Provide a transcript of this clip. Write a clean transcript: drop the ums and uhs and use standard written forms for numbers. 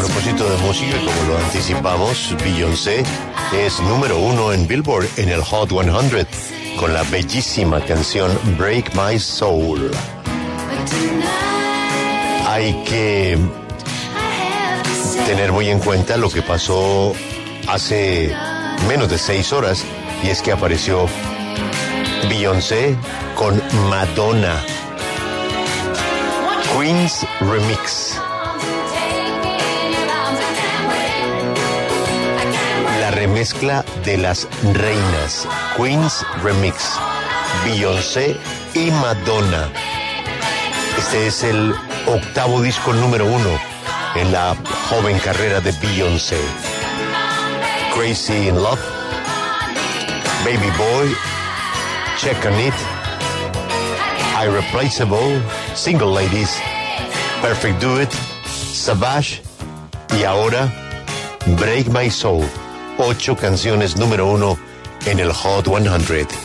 propósito de música, como lo anticipamos, Beyoncé es número 1 en Billboard en el Hot 100 con la bellísima canción Break My Soul. Hay que tener muy en cuenta lo que pasó hace menos de 6 horas, y es que apareció Beyoncé con Madonna. Queen's Remix. La remezcla de las reinas. Queen's Remix. Beyoncé y Madonna. Este es el 8º disco número 1 en la joven carrera de Beyoncé. Crazy in Love, Baby Boy, Check on It, Irreplaceable, Single Ladies, Perfect Do It, Savage y ahora Break My Soul. 8 canciones número 1 en el Hot 100.